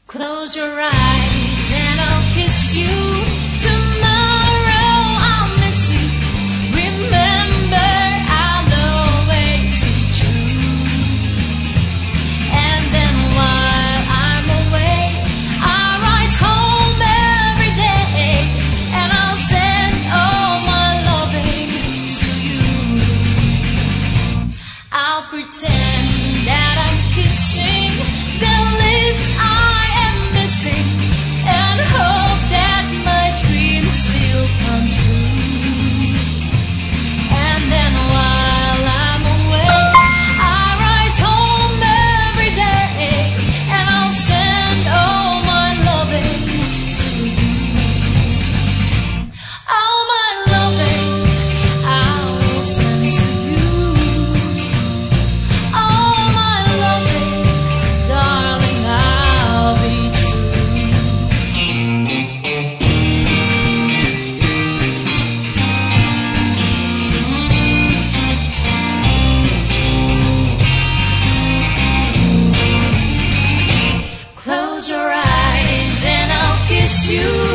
Close your eyes and I'll kiss you. Tomorrow I'll miss you. Remember, I'll always be true. And then while I'm away, I'll write home every day, and I'll send all my loving to you. I'll pretend that I'm kissing the lips I am missing, and hope that my dreams will come true. And then while I'm away, I write home every day, and I'll send all my loving to you. All my loving I'll send to you. All my loving, darling, I'll be true. Close your eyes and I'll kiss you.